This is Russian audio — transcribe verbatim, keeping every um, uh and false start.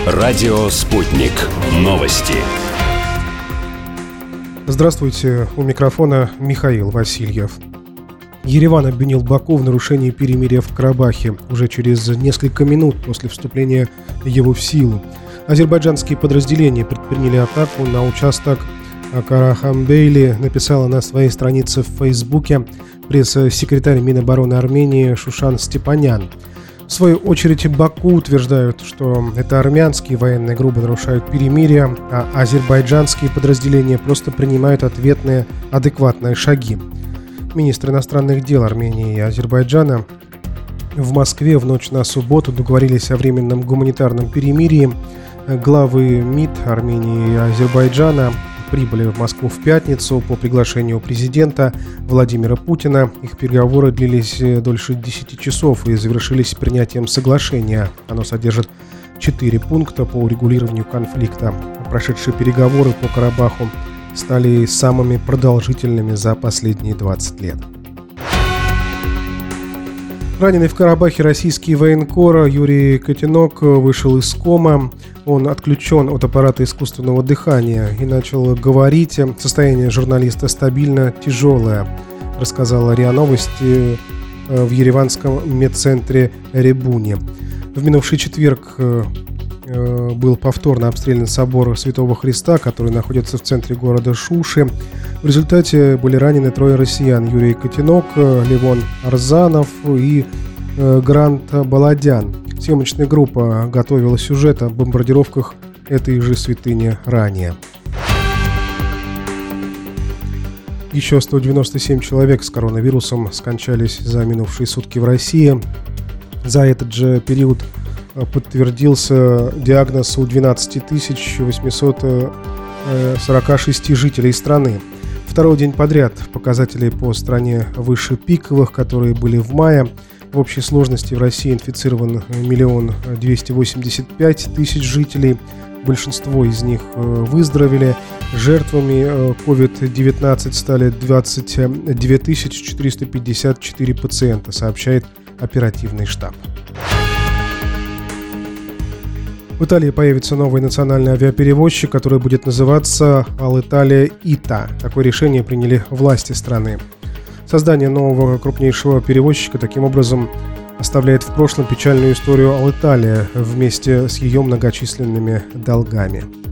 Радио «Спутник». Новости. Здравствуйте, у микрофона Михаил Васильев. Ереван обвинил Баку в нарушении перемирия в Карабахе уже через несколько минут после вступления его в силу. Азербайджанские подразделения предприняли атаку на участок Карахамбейли, написала на своей странице в Фейсбуке пресс-секретарь Минобороны Армении Шушан Степанян. В свою очередь, Баку утверждают, что это армянские военные грубо нарушают перемирие, а азербайджанские подразделения просто принимают ответные адекватные шаги. Министры иностранных дел Армении и Азербайджана в Москве в ночь на субботу договорились о временном гуманитарном перемирии. Главы МИД Армении и Азербайджана прибыли в Москву в пятницу по приглашению президента Владимира Путина. Их переговоры длились дольше десяти часов и завершились принятием соглашения. Оно содержит четыре пункта по урегулированию конфликта. Прошедшие переговоры по Карабаху стали самыми продолжительными за последние двадцать лет. Раненый в Карабахе российский военкор Юрий Котенок вышел из комы. Он отключен от аппарата искусственного дыхания и начал говорить. Состояние журналиста стабильно тяжелое, рассказала РИА Новости в ереванском медцентре Эребуни. В минувший четверг был повторно обстрелян собор Святого Христа, который находится в центре города Шуши. В результате были ранены трое россиян: Юрий Котенок, Левон Арзанов и Грант Баладян. Съемочная группа готовила сюжет о бомбардировках этой же святыни ранее. Еще сто девяносто семь человек с коронавирусом скончались за минувшие сутки в России. За этот же период подтвердился диагноз у двенадцать тысяч восемьсот сорок шесть жителей страны. Второй день подряд показатели по стране выше пиковых, которые были в мае. В общей сложности в России инфицирован миллион двести восемьдесят пять тысяч жителей. Большинство из них выздоровели. Жертвами ковид девятнадцать стали двадцать две тысячи четыреста пятьдесят четыре пациента, сообщает оперативный штаб. В Италии появится новый национальный авиаперевозчик, который будет называться Alitalia ИТА. Такое решение приняли власти страны. Создание нового крупнейшего перевозчика таким образом оставляет в прошлом печальную историю Alitalia вместе с ее многочисленными долгами.